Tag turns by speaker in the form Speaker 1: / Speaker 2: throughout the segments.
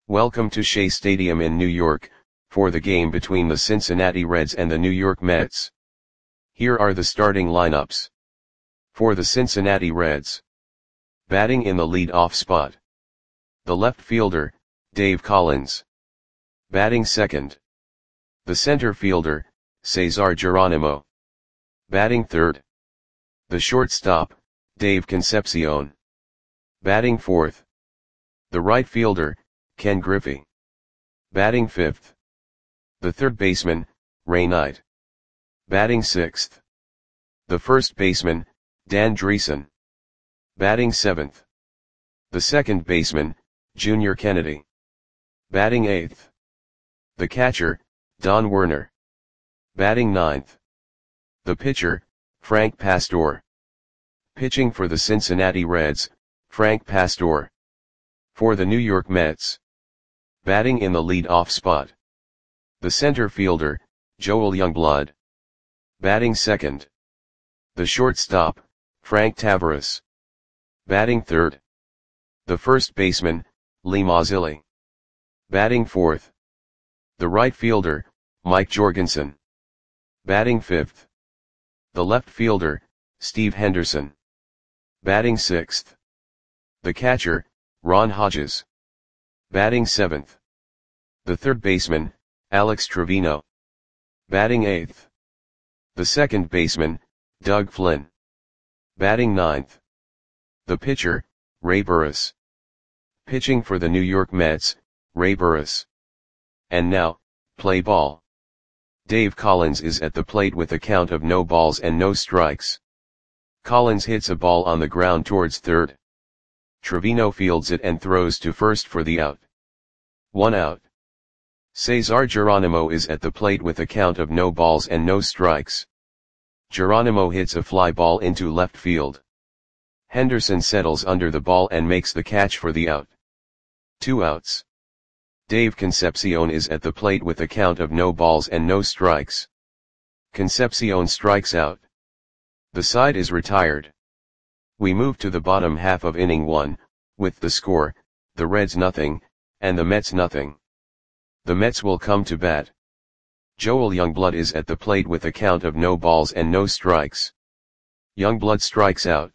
Speaker 1: Welcome to Shea Stadium in New York, for the game between the Cincinnati Reds and the New York Mets. Here are the starting lineups. For the Cincinnati Reds. Batting in the lead-off spot. The left fielder, Dave Collins. Batting second. The center fielder, Cesar Geronimo. Batting third. The shortstop, Dave Concepcion. Batting fourth. The right fielder, Ken Griffey. Batting fifth. The third baseman, Ray Knight. Batting sixth. The first baseman, Dan Driessen. Batting seventh. The second baseman, Junior Kennedy. Batting eighth. The catcher, Don Werner. Batting ninth. The pitcher, Frank Pastore. Pitching for the Cincinnati Reds, Frank Pastore. For the New York Mets. Batting in the lead-off spot. The center fielder, Joel Youngblood. Batting second. The shortstop, Frank Taveras. Batting third. The first baseman, Lee Mazzilli. Batting fourth. The right fielder, Mike Jorgensen. Batting fifth. The left fielder, Steve Henderson. Batting sixth. The catcher, Ron Hodges. Batting seventh. The third baseman, Alex Trevino. Batting eighth. The second baseman, Doug Flynn. Batting ninth. The pitcher, Ray Burris. Pitching for the New York Mets, Ray Burris. And now, play ball. Dave Collins is at the plate with a count of no balls and no strikes. Collins hits a ball on the ground towards third. Trevino fields it and throws to first for the out. 1 out. Cesar Geronimo is at the plate with a count of no balls and no strikes. Geronimo hits a fly ball into left field. Henderson settles under the ball and makes the catch for the out. 2 outs. Dave Concepcion is at the plate with a count of no balls and no strikes. Concepcion strikes out. The side is retired. We move to the bottom half of inning 1, with the score, the Reds nothing, and the Mets nothing. The Mets will come to bat. Joel Youngblood is at the plate with a count of no balls and no strikes. Youngblood strikes out.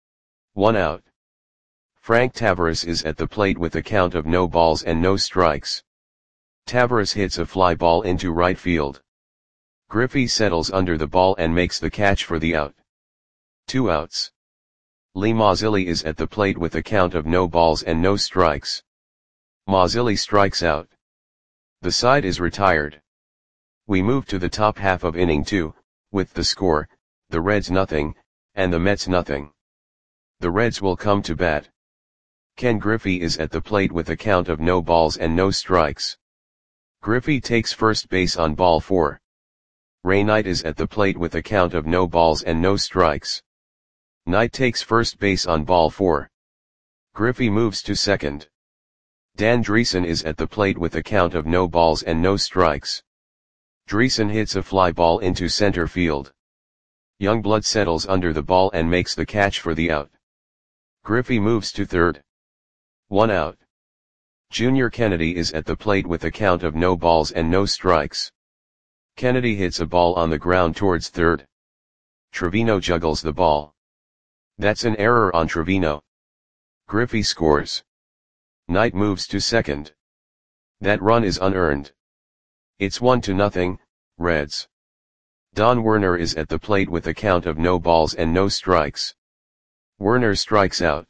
Speaker 1: 1 out. Frank Taveras is at the plate with a count of no balls and no strikes. Taveras hits a fly ball into right field. Griffey settles under the ball and makes the catch for the out. 2 outs. Lee Mazzilli is at the plate with a count of no balls and no strikes. Mazzilli strikes out. The side is retired. We move to the top half of inning 2, with the score, the Reds nothing, and the Mets nothing. The Reds will come to bat. Ken Griffey is at the plate with a count of no balls and no strikes. Griffey takes first base on ball 4. Ray Knight is at the plate with a count of no balls and no strikes. Knight takes first base on ball 4. Griffey moves to second. Dan Driessen is at the plate with a count of no balls and no strikes. Driessen hits a fly ball into center field. Youngblood settles under the ball and makes the catch for the out. Griffey moves to third. 1 out. Junior Kennedy is at the plate with a count of no balls and no strikes. Kennedy hits a ball on the ground towards third. Trevino juggles the ball. That's an error on Trevino. Griffey scores. Knight moves to second. That run is unearned. It's 1-0, Reds. Don Werner is at the plate with a count of no balls and no strikes. Werner strikes out.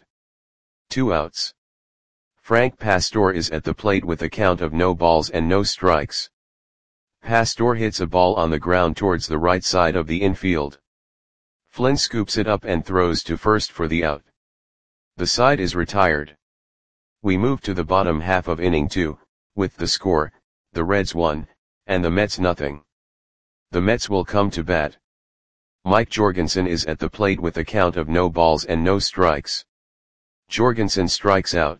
Speaker 1: 2 outs. Frank Pastore is at the plate with a count of no balls and no strikes. Pastore hits a ball on the ground towards the right side of the infield. Flynn scoops it up and throws to first for the out. The side is retired. We move to the bottom half of inning 2, with the score, the Reds 1, and the Mets nothing. The Mets will come to bat. Mike Jorgensen is at the plate with a count of no balls and no strikes. Jorgensen strikes out.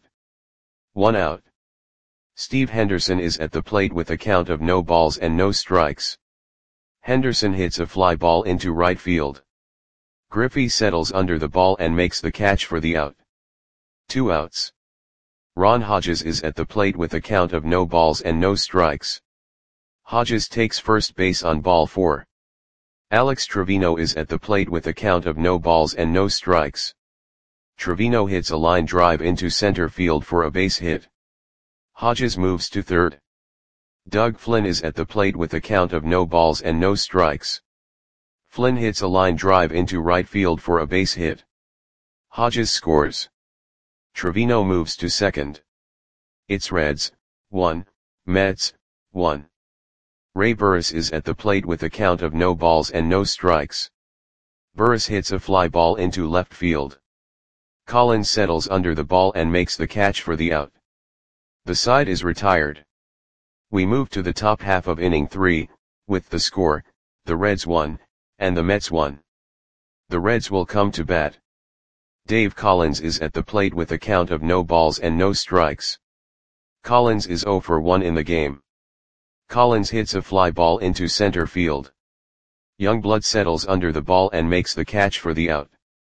Speaker 1: 1 out. Steve Henderson is at the plate with a count of no balls and no strikes. Henderson hits a fly ball into right field. Griffey settles under the ball and makes the catch for the out. 2 outs. Ron Hodges is at the plate with a count of no balls and no strikes. Hodges takes first base on ball 4. Alex Trevino is at the plate with a count of no balls and no strikes. Trevino hits a line drive into center field for a base hit. Hodges moves to third. Doug Flynn is at the plate with a count of no balls and no strikes. Flynn hits a line drive into right field for a base hit. Hodges scores. Trevino moves to second. It's Reds, 1, Mets, 1. Ray Burris is at the plate with a count of no balls and no strikes. Burris hits a fly ball into left field. Collins settles under the ball and makes the catch for the out. The side is retired. We move to the top half of inning 3, with the score, the Reds 1, and the Mets 1. The Reds will come to bat. Dave Collins is at the plate with a count of no balls and no strikes. Collins is 0 for 1 in the game. Collins hits a fly ball into center field. Youngblood settles under the ball and makes the catch for the out.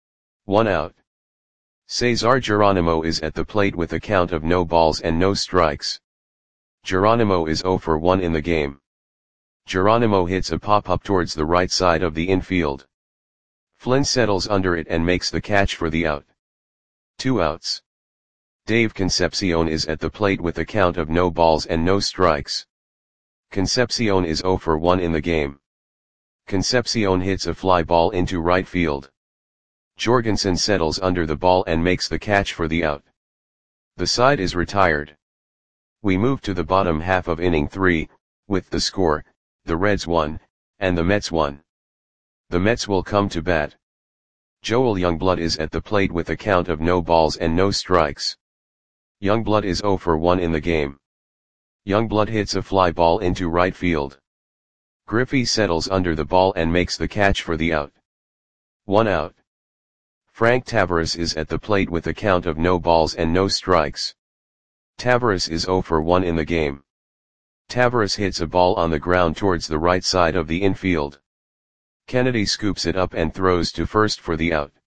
Speaker 1: 1 out. Cesar Geronimo is at the plate with a count of no balls and no strikes. Geronimo is 0 for 1 in the game. Geronimo hits a pop-up towards the right side of the infield. Flynn settles under it and makes the catch for the out. 2 outs. Dave Concepcion is at the plate with a count of no balls and no strikes. Concepcion is 0 for 1 in the game. Concepcion hits a fly ball into right field. Jorgensen settles under the ball and makes the catch for the out. The side is retired. We move to the bottom half of inning 3, with the score, the Reds 1, and the Mets 1. The Mets will come to bat. Joel Youngblood is at the plate with a count of no balls and no strikes. Youngblood is 0 for 1 in the game. Youngblood hits a fly ball into right field. Griffey settles under the ball and makes the catch for the out. 1 out. Frank Taveras is at the plate with a count of no balls and no strikes. Taveras is 0 for 1 in the game. Taveras hits a ball on the ground towards the right side of the infield. Kennedy scoops it up and throws to first for the out.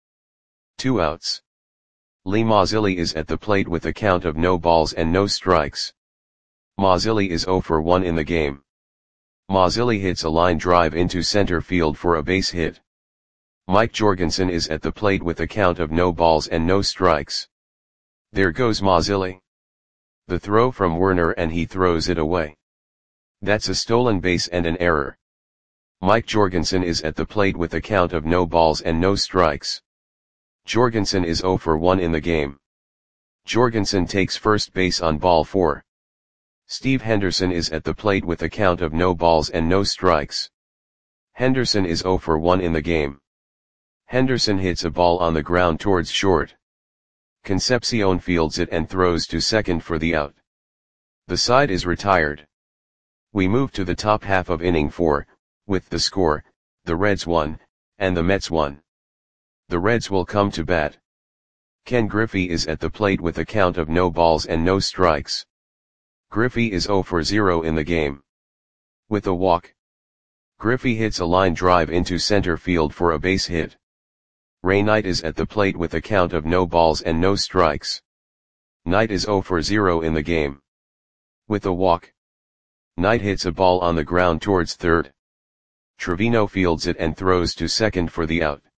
Speaker 1: 2 outs. Lee Mazzilli is at the plate with a count of no balls and no strikes. Mazzilli is 0 for 1 in the game. Mazzilli hits a line drive into center field for a base hit. Mike Jorgensen is at the plate with a count of no balls and no strikes. There goes Mazzilli. The throw from Werner and he throws it away. That's a stolen base and an error. Mike Jorgensen is at the plate with a count of no balls and no strikes. Jorgensen is 0 for 1 in the game. Jorgensen takes first base on ball 4. Steve Henderson is at the plate with a count of no balls and no strikes. Henderson is 0 for 1 in the game. Henderson hits a ball on the ground towards short. Concepcion fields it and throws to second for the out. The side is retired. We move to the top half of inning 4, with the score, the Reds 1, and the Mets 1. The Reds will come to bat. Ken Griffey is at the plate with a count of no balls and no strikes. Griffey is 0 for 0 in the game. With a walk. Griffey hits a line drive into center field for a base hit. Ray Knight is at the plate with a count of no balls and no strikes. Knight is 0 for 0 in the game. With a walk. Knight hits a ball on the ground towards third. Trevino fields it and throws to second for the out.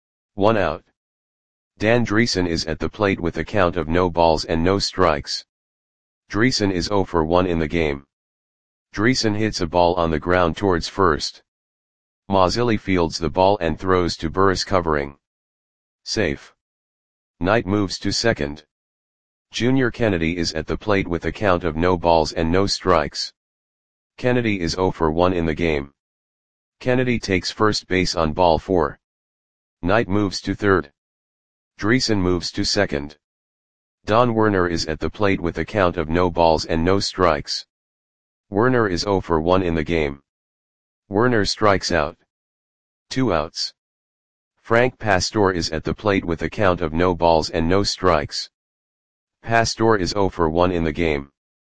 Speaker 1: 1 out. Dan Dreesen is at the plate with a count of no balls and no strikes. Dreesen is 0 for 1 in the game. Dreesen hits a ball on the ground towards first. Mazzilli fields the ball and throws to Burris covering. Safe. Knight moves to second. Junior Kennedy is at the plate with a count of no balls and no strikes. Kennedy is 0 for 1 in the game. Kennedy takes first base on ball 4. Knight moves to third. Dreesen moves to second. Don Werner is at the plate with a count of no balls and no strikes. Werner is 0 for 1 in the game. Werner strikes out. 2 outs. Frank Pastor is at the plate with a count of no balls and no strikes. Pastor is 0 for 1 in the game.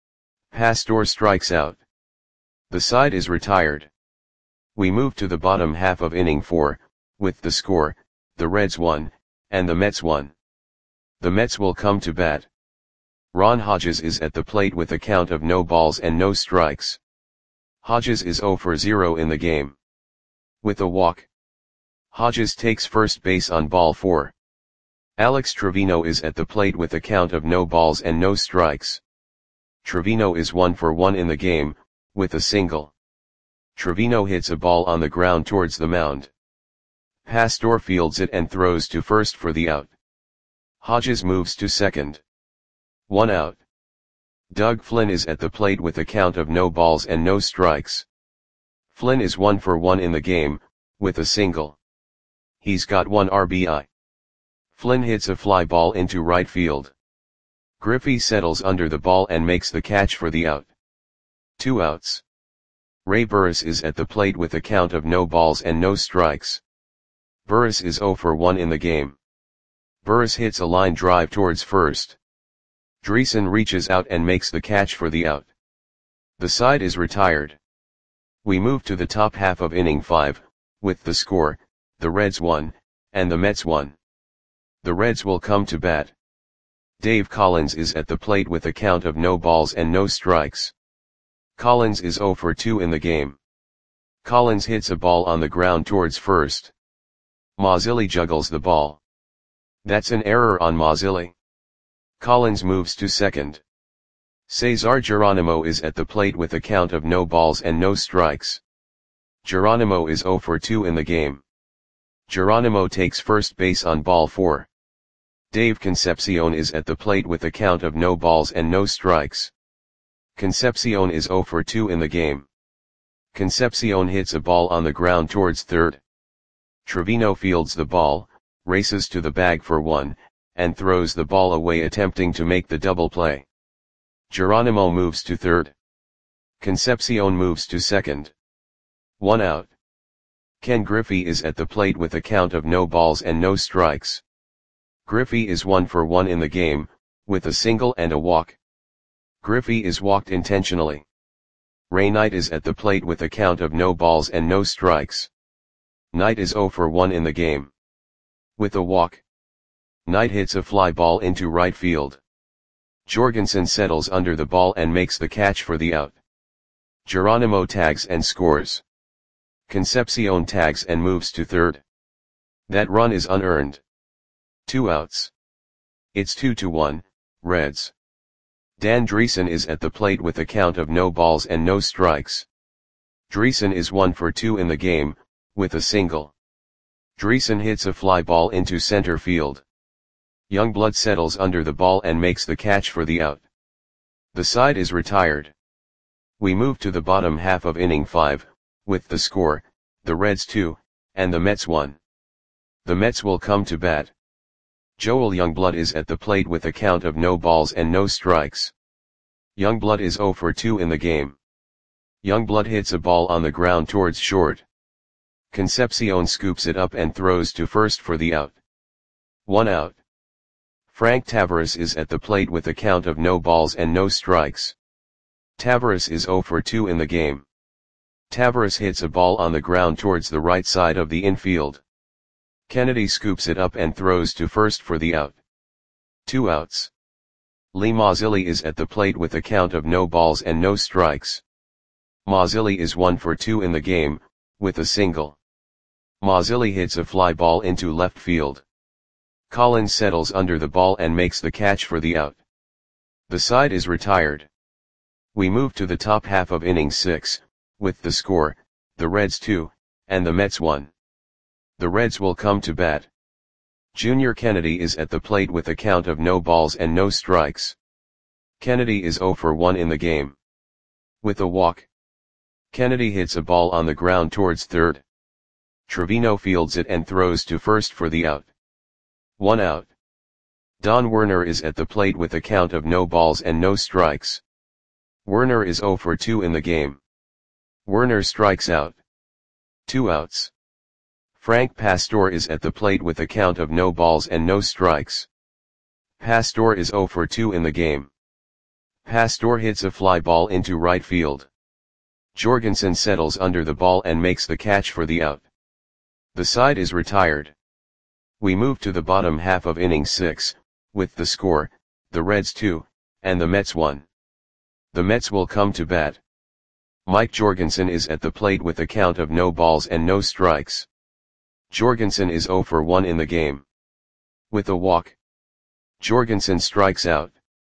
Speaker 1: Pastor strikes out. The side is retired. We move to the bottom half of inning 4, with the score, the Reds 1, and the Mets 1. The Mets will come to bat. Ron Hodges is at the plate with a count of no balls and no strikes. Hodges is 0 for 0 in the game. With a walk, Hodges takes first base on ball 4. Alex Trevino is at the plate with a count of no balls and no strikes. Trevino is 1 for 1 in the game, with a single. Trevino hits a ball on the ground towards the mound. Pastor fields it and throws to first for the out. Hodges moves to second. 1 out. Doug Flynn is at the plate with a count of no balls and no strikes. Flynn is 1 for 1 in the game, with a single. He's got 1 RBI. Flynn hits a fly ball into right field. Griffey settles under the ball and makes the catch for the out. 2 outs. Ray Burris is at the plate with a count of no balls and no strikes. Burris is 0 for 1 in the game. Burris hits a line drive towards first. Dreesen reaches out and makes the catch for the out. The side is retired. We move to the top half of inning 5, with the score, the Reds 1, and the Mets 1. The Reds will come to bat. Dave Collins is at the plate with a count of no balls and no strikes. Collins is 0 for 2 in the game. Collins hits a ball on the ground towards first. Mazzilli juggles the ball. That's an error on Mazzilli. Collins moves to second. Cesar Geronimo is at the plate with a count of no balls and no strikes. Geronimo is 0 for 2 in the game. Geronimo takes first base on ball 4. Dave Concepcion is at the plate with a count of no balls and no strikes. Concepcion is 0 for 2 in the game. Concepcion hits a ball on the ground towards third. Trevino fields the ball, races to the bag for 1, and throws the ball away attempting to make the double play. Geronimo moves to third. Concepcion moves to second. 1 out. Ken Griffey is at the plate with a count of no balls and no strikes. Griffey is 1 for 1 in the game, with a single and a walk. Griffey is walked intentionally. Ray Knight is at the plate with a count of no balls and no strikes. Knight is 0 for 1 in the game. With a walk, Knight hits a fly ball into right field. Jorgensen settles under the ball and makes the catch for the out. Geronimo tags and scores. Concepcion tags and moves to third. That run is unearned. 2 outs. It's 2-1, Reds. Dan Dreesen is at the plate with a count of no balls and no strikes. Dreesen is 1 for 2 in the game, with a single. Dreesen hits a fly ball into center field. Youngblood settles under the ball and makes the catch for the out. The side is retired. We move to the bottom half of inning 5, with the score, the Reds 2, and the Mets 1. The Mets will come to bat. Joel Youngblood is at the plate with a count of no balls and no strikes. Youngblood is 0 for 2 in the game. Youngblood hits a ball on the ground towards short. Concepcion scoops it up and throws to first for the out. 1 out. Frank Tavares is at the plate with a count of no balls and no strikes. Tavares is 0 for 2 in the game. Tavares hits a ball on the ground towards the right side of the infield. Kennedy scoops it up and throws to first for the out. 2 outs. Lee Mazzilli is at the plate with a count of no balls and no strikes. Mazzilli is 1 for 2 in the game, with a single. Mazzilli hits a fly ball into left field. Collins settles under the ball and makes the catch for the out. The side is retired. We move to the top half of inning 6, with the score, the Reds 2, and the Mets 1. The Reds will come to bat. Junior Kennedy is at the plate with a count of no balls and no strikes. Kennedy is 0 for 1 in the game. With a walk, Kennedy hits a ball on the ground towards third. Trevino fields it and throws to first for the out. 1 out. Don Werner is at the plate with a count of no balls and no strikes. Werner is 0 for 2 in the game. Werner strikes out. 2 outs. Frank Pastor is at the plate with a count of no balls and no strikes. Pastor is 0 for 2 in the game. Pastor hits a fly ball into right field. Jorgensen settles under the ball and makes the catch for the out. The side is retired. We move to the bottom half of inning 6, with the score, the Reds 2, and the Mets 1. The Mets will come to bat. Mike Jorgensen is at the plate with a count of no balls and no strikes. Jorgensen is 0 for 1 in the game. With a walk, Jorgensen strikes out.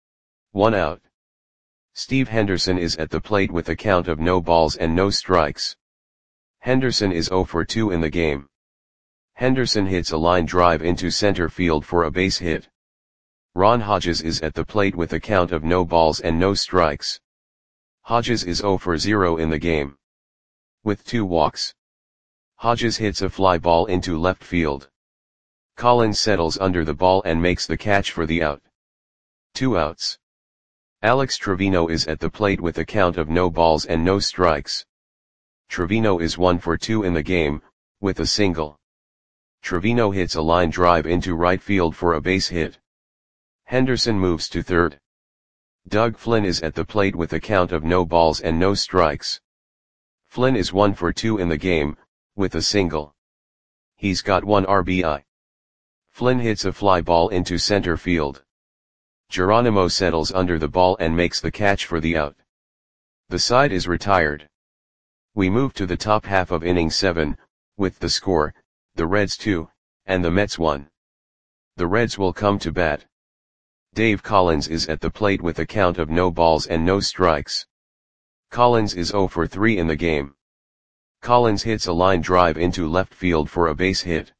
Speaker 1: 1 out. Steve Henderson is at the plate with a count of no balls and no strikes. Henderson is 0 for 2 in the game. Henderson hits a line drive into center field for a base hit. Ron Hodges is at the plate with a count of no balls and no strikes. Hodges is 0 for 0 in the game. With 2 walks, Hodges hits a fly ball into left field. Collins settles under the ball and makes the catch for the out. 2 outs. Alex Trevino is at the plate with a count of no balls and no strikes. Trevino is 1 for 2 in the game, with a single. Trevino hits a line drive into right field for a base hit. Henderson moves to third. Doug Flynn is at the plate with a count of no balls and no strikes. Flynn is 1 for 2 in the game, with a single. He's got 1 RBI. Flynn hits a fly ball into center field. Geronimo settles under the ball and makes the catch for the out. The side is retired. We move to the top half of inning 7, with the score, the Reds 2, and the Mets 1. The Reds will come to bat. Dave Collins is at the plate with a count of no balls and no strikes. Collins is 0 for 3 in the game. Collins hits a line drive into left field for a base hit.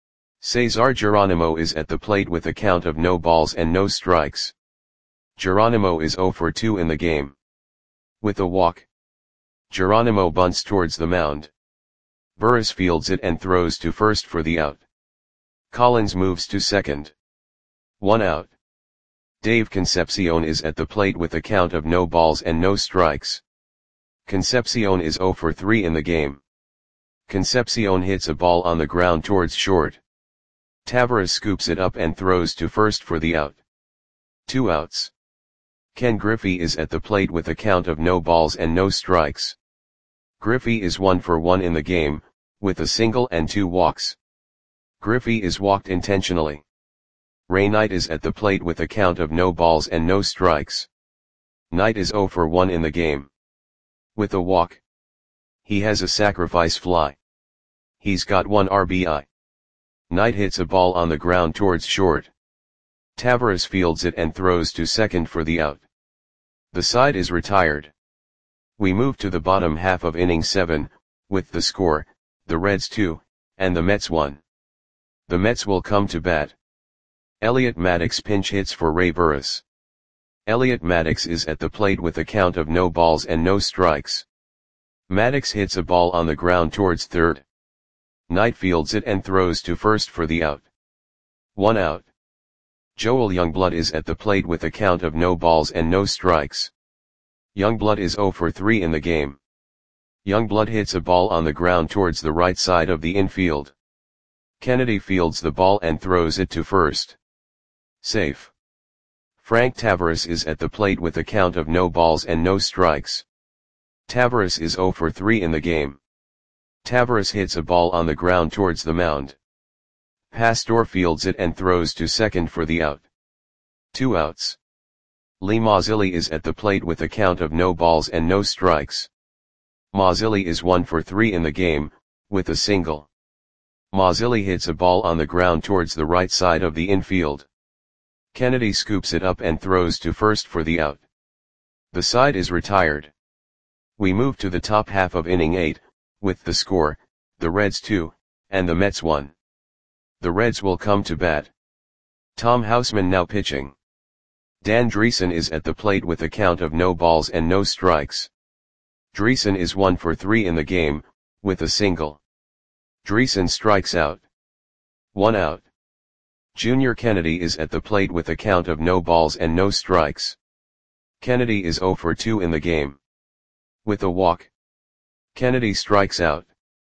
Speaker 1: Cesar Geronimo is at the plate with a count of no balls and no strikes. Geronimo is 0 for 2 in the game. With a walk, Geronimo bunts towards the mound. Burris fields it and throws to first for the out. Collins moves to second. 1 out. Dave Concepcion is at the plate with a count of no balls and no strikes. Concepcion is 0 for 3 in the game. Concepcion hits a ball on the ground towards short. Tavares scoops it up and throws to first for the out. 2 outs. Ken Griffey is at the plate with a count of no balls and no strikes. Griffey is 1 for 1 in the game, with a single and 2 walks. Griffey is walked intentionally. Ray Knight is at the plate with a count of no balls and no strikes. Knight is 0 for 1 in the game. With a walk, he has a sacrifice fly. He's got 1 RBI. Knight hits a ball on the ground towards short. Tavares fields it and throws to second for the out. The side is retired. We move to the bottom half of inning 7, with the score, the Reds 2, and the Mets 1. The Mets will come to bat. Elliot Maddox pinch hits for Ray Burris. Elliot Maddox is at the plate with a count of no balls and no strikes. Maddox hits a ball on the ground towards third. Knight fields it and throws to first for the out. 1 out. Joel Youngblood is at the plate with a count of no balls and no strikes. Youngblood is 0 for 3 in the game. Youngblood hits a ball on the ground towards the right side of the infield. Kennedy fields the ball and throws it to first. Safe. Frank Tavares is at the plate with a count of no balls and no strikes. Tavares is 0 for 3 in the game. Tavares hits a ball on the ground towards the mound. Pastor fields it and throws to second for the out. 2 outs. Lee Mazzilli is at the plate with a count of no balls and no strikes. Mazzilli is 1 for 3 in the game, with a single. Mazzilli hits a ball on the ground towards the right side of the infield. Kennedy scoops it up and throws to first for the out. The side is retired. We move to the top half of inning 8, with the score, the Reds 2, and the Mets 1. The Reds will come to bat. Tom Houseman now pitching. Dan Dreesen is at the plate with a count of no balls and no strikes. Dreesen is 1 for 3 in the game, with a single. Dreesen strikes out. 1 out. Junior Kennedy is at the plate with a count of no balls and no strikes. Kennedy is 0 for 2 in the game. With a walk, Kennedy strikes out.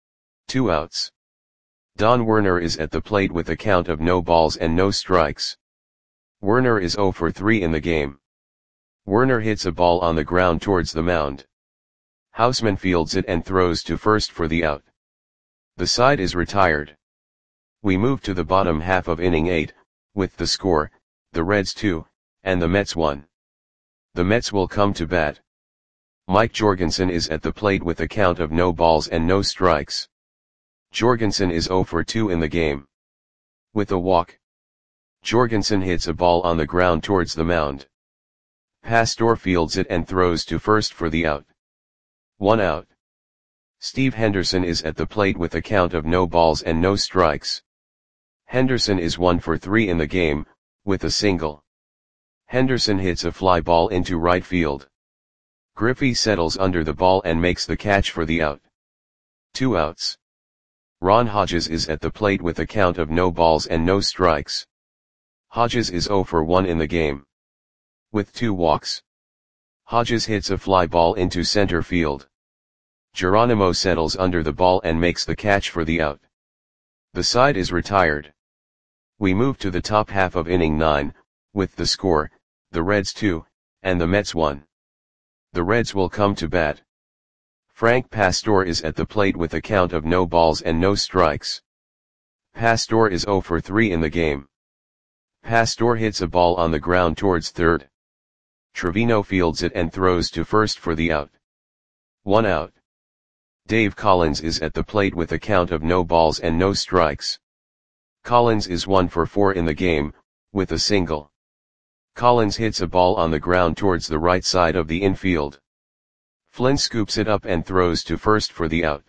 Speaker 1: 2 outs. Don Werner is at the plate with a count of no balls and no strikes. Werner is 0 for 3 in the game. Werner hits a ball on the ground towards the mound. Houseman fields it and throws to first for the out. The side is retired. We move to the bottom half of inning 8, with the score, the Reds 2, and the Mets 1. The Mets will come to bat. Mike Jorgensen is at the plate with a count of no balls and no strikes. Jorgensen is 0 for 2 in the game. With a walk. Jorgensen hits a ball on the ground towards the mound. Pastor fields it and throws to first for the out. 1 out. Steve Henderson is at the plate with a count of no balls and no strikes. Henderson is 1 for 3 in the game, with a single. Henderson hits a fly ball into right field. Griffey settles under the ball and makes the catch for the out. 2 outs. Ron Hodges is at the plate with a count of no balls and no strikes. Hodges is 0 for 1 in the game. With 2 walks. Hodges hits a fly ball into center field. Geronimo settles under the ball and makes the catch for the out. The side is retired. We move to the top half of inning 9, with the score, the Reds 2, and the Mets 1. The Reds will come to bat. Frank Pastor is at the plate with a count of no balls and no strikes. Pastor is 0 for 3 in the game. Pastor hits a ball on the ground towards third. Trevino fields it and throws to first for the out. 1 out. Dave Collins is at the plate with a count of no balls and no strikes. Collins is 1 for 4 in the game, with a single. Collins hits a ball on the ground towards the right side of the infield. Flynn scoops it up and throws to first for the out.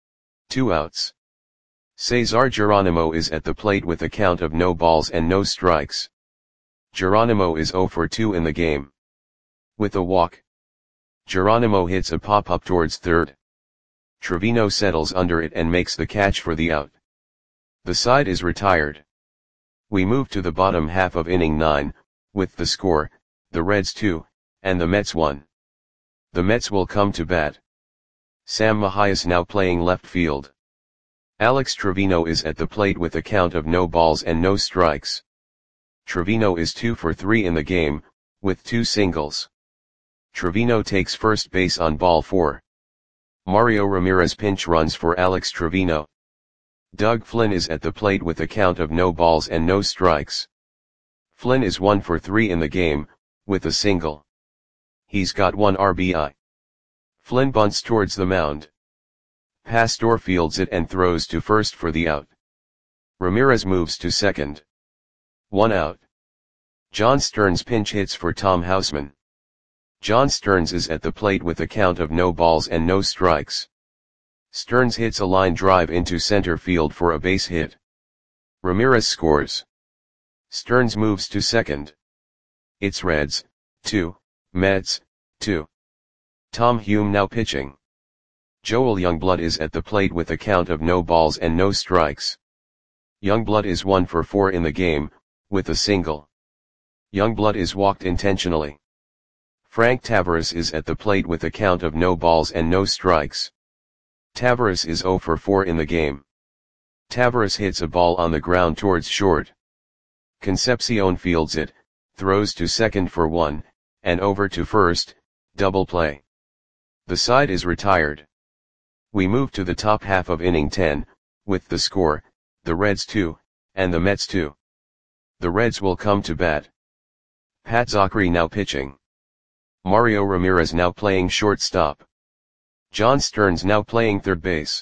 Speaker 1: 2 outs. Cesar Geronimo is at the plate with a count of no balls and no strikes. Geronimo is 0 for 2 in the game. With a walk. Geronimo hits a pop-up towards third. Trevino settles under it and makes the catch for the out. The side is retired. We move to the bottom half of inning 9, with the score, the Reds 2, and the Mets 1. The Mets will come to bat. Sam Mahias now playing left field. Alex Trevino is at the plate with a count of no balls and no strikes. Trevino is 2 for 3 in the game, with 2 singles. Trevino takes first base on ball 4. Mario Ramirez pinch runs for Alex Trevino. Doug Flynn is at the plate with a count of no balls and no strikes. Flynn is 1 for 3 in the game, with a single. He's got 1 RBI. Flynn bunts towards the mound. Pastor fields it and throws to first for the out. Ramirez moves to second. 1 out. John Stearns pinch hits for Tom Houseman. John Stearns is at the plate with a count of no balls and no strikes. Stearns hits a line drive into center field for a base hit. Ramirez scores. Stearns moves to second. It's Reds, 2, Mets, 2. Tom Hume now pitching. Joel Youngblood is at the plate with a count of no balls and no strikes. Youngblood is 1 for 4 in the game, with a single. Youngblood is walked intentionally. Frank Tavares is at the plate with a count of no balls and no strikes. Tavares is 0 for 4 in the game. Tavares hits a ball on the ground towards short. Concepcion fields it, throws to second for 1, and over to first, double play. The side is retired. We move to the top half of inning 10, with the score, the Reds 2, and the Mets 2. The Reds will come to bat. Pat Zachary now pitching. Mario Ramirez now playing shortstop. John Stearns now playing third base.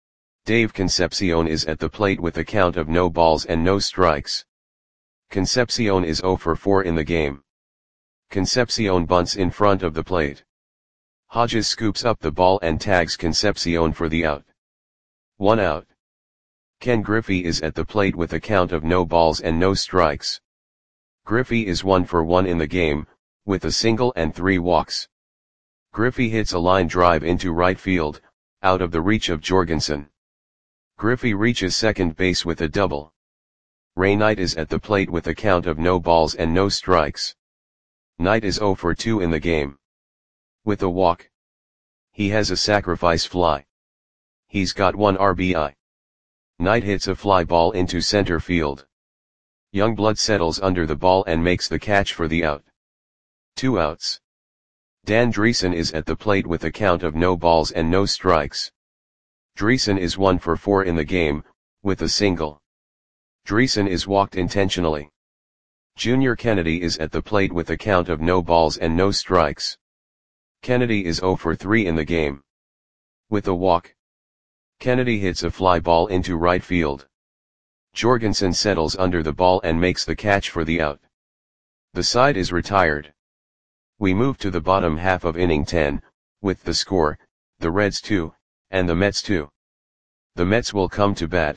Speaker 1: Dave Concepcion is at the plate with a count of no balls and no strikes. Concepcion is 0 for 4 in the game. Concepcion bunts in front of the plate. Hodges scoops up the ball and tags Concepcion for the out. 1 out. Ken Griffey is at the plate with a count of no balls and no strikes. Griffey is 1 for 1 in the game, with a single and 3 walks. Griffey hits a line drive into right field, out of the reach of Jorgensen. Griffey reaches second base with a double. Ray Knight is at the plate with a count of no balls and no strikes. Knight is 0 for 2 in the game. With a walk. He has a sacrifice fly. He's got 1 RBI. Knight hits a fly ball into center field. Youngblood settles under the ball and makes the catch for the out. 2 outs. Dan Dreesen is at the plate with a count of no balls and no strikes. Dreesen is 1 for 4 in the game, with a single. Dreesen is walked intentionally. Junior Kennedy is at the plate with a count of no balls and no strikes. Kennedy is 0 for 3 in the game. With a walk, Kennedy hits a fly ball into right field. Jorgensen settles under the ball and makes the catch for the out. The side is retired. We move to the bottom half of inning 10, with the score, the Reds 2, and the Mets 2. The Mets will come to bat.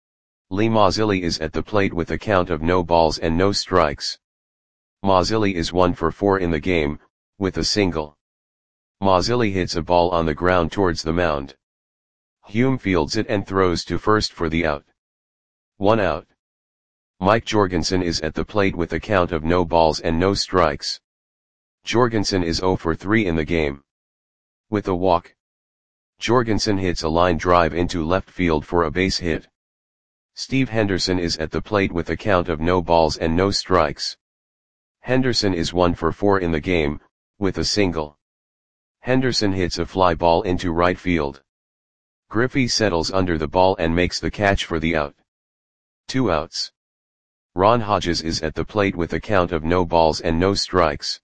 Speaker 1: Lee Mazzilli is at the plate with a count of no balls and no strikes. Mazzilli is 1 for 4 in the game, with a single. Mazzilli hits a ball on the ground towards the mound. Hume fields it and throws to first for the out. 1 out. Mike Jorgensen is at the plate with a count of no balls and no strikes. Jorgensen is 0 for 3 in the game. With a walk, Jorgensen hits a line drive into left field for a base hit. Steve Henderson is at the plate with a count of no balls and no strikes. Henderson is 1 for 4 in the game, with a single. Henderson hits a fly ball into right field. Griffey settles under the ball and makes the catch for the out. 2 outs. Ron Hodges is at the plate with a count of no balls and no strikes.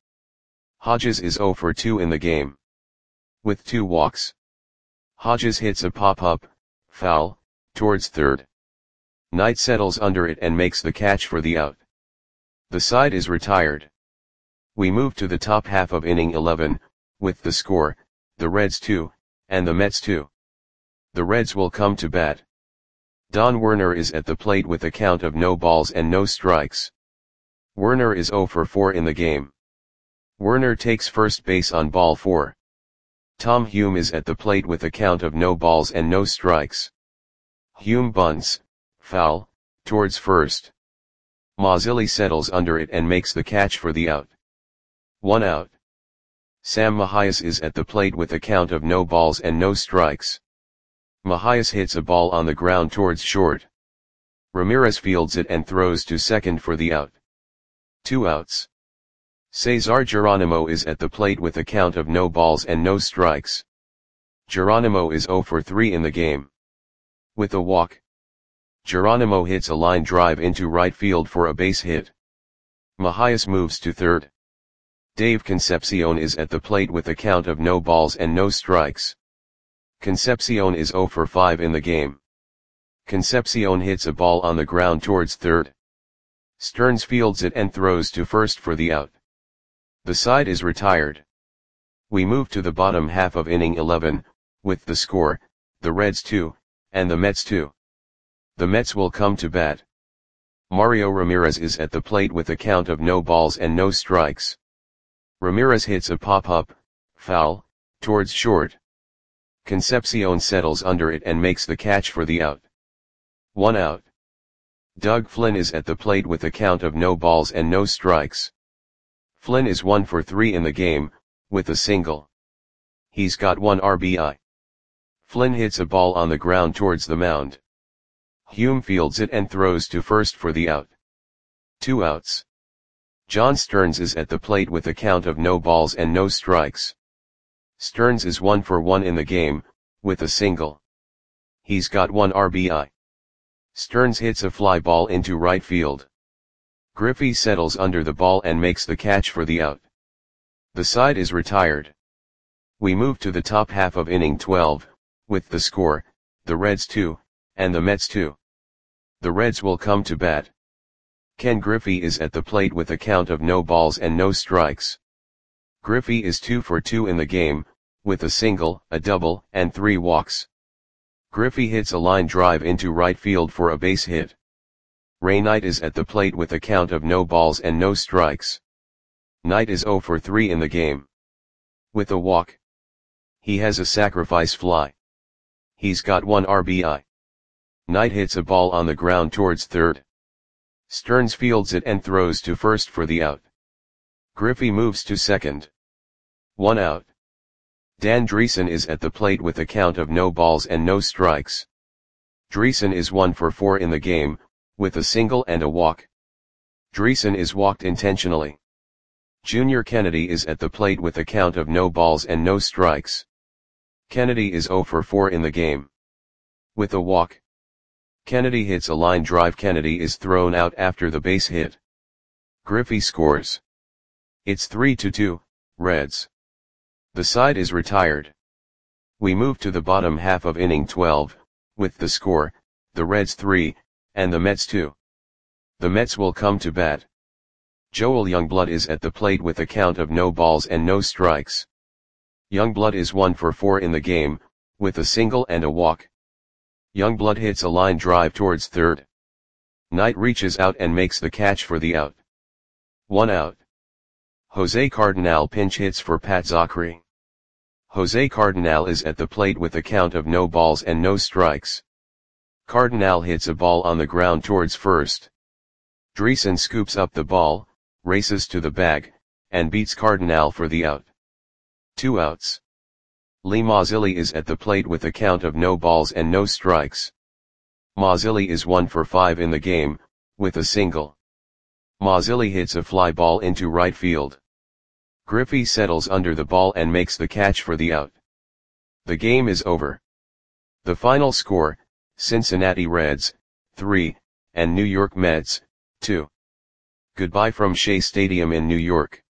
Speaker 1: Hodges is 0 for 2 in the game. With 2 walks, Hodges hits a pop-up, foul, towards third. Knight settles under it and makes the catch for the out. The side is retired. We move to the top half of inning 11, with the score, the Reds 2, and the Mets 2. The Reds will come to bat. Don Werner is at the plate with a count of no balls and no strikes. Werner is 0 for 4 in the game. Werner takes first base on ball 4. Tom Hume is at the plate with a count of no balls and no strikes. Hume bunts, foul, towards first. Mazzilli settles under it and makes the catch for the out. 1 out. Sam Mahias is at the plate with a count of no balls and no strikes. Mahias hits a ball on the ground towards short. Ramirez fields it and throws to second for the out. 2 outs. Cesar Geronimo is at the plate with a count of no balls and no strikes. Geronimo is 0 for 3 in the game. With a walk, Geronimo hits a line drive into right field for a base hit. Mahias moves to third. Dave Concepcion is at the plate with a count of no balls and no strikes. Concepcion is 0 for 5 in the game. Concepcion hits a ball on the ground towards third. Stearns fields it and throws to first for the out. The side is retired. We move to the bottom half of inning 11, with the score, the Reds 2, and the Mets 2. The Mets will come to bat. Mario Ramirez is at the plate with a count of no balls and no strikes. Ramirez hits a pop-up, foul, towards short. Concepcion settles under it and makes the catch for the out. 1 out. Doug Flynn is at the plate with a count of no balls and no strikes. Flynn is 1 for 3 in the game, with a single. He's got 1 RBI. Flynn hits a ball on the ground towards the mound. Hume fields it and throws to first for the out. 2 outs. John Stearns is at the plate with a count of no balls and no strikes. Stearns is 1 for 1 in the game, with a single. He's got 1 RBI. Stearns hits a fly ball into right field. Griffey settles under the ball and makes the catch for the out. The side is retired. We move to the top half of inning 12, with the score, the Reds 2, and the Mets 2. The Reds will come to bat. Ken Griffey is at the plate with a count of no balls and no strikes. Griffey is 2 for 2 in the game, with a single, a double, and 3 walks. Griffey hits a line drive into right field for a base hit. Ray Knight is at the plate with a count of no balls and no strikes. Knight is 0 for 3 in the game. With a walk, he has a sacrifice fly. He's got 1 RBI. Knight hits a ball on the ground towards third. Stearns fields it and throws to first for the out. Griffey moves to second. 1 out. Dan Dreesen is at the plate with a count of no balls and no strikes. Dreesen is 1 for 4 in the game, with a single and a walk. Dreesen is walked intentionally. Junior Kennedy is at the plate with a count of no balls and no strikes. Kennedy is 0 for 4 in the game. With a walk, Kennedy hits a line drive. Kennedy is thrown out after the base hit. Griffey scores. It's 3-2, Reds. The side is retired. We move to the bottom half of inning 12, with the score, the Reds 3, and the Mets 2. The Mets will come to bat. Joel Youngblood is at the plate with a count of no balls and no strikes. Youngblood is 1 for 4 in the game, with a single and a walk. Youngblood hits a line drive towards third. Knight reaches out and makes the catch for the out. 1 out. Jose Cardenal pinch hits for Pat Zachry. Jose Cardenal is at the plate with a count of no balls and no strikes. Cardenal hits a ball on the ground towards first. Dreesen scoops up the ball, races to the bag, and beats Cardenal for the out. 2 outs. Lee Mazzilli is at the plate with a count of no balls and no strikes. Mazzilli is 1 for 5 in the game, with a single. Mazzilli hits a fly ball into right field. Griffey settles under the ball and makes the catch for the out. The game is over. The final score, Cincinnati Reds, 3, and New York Mets, 2. Goodbye from Shea Stadium in New York.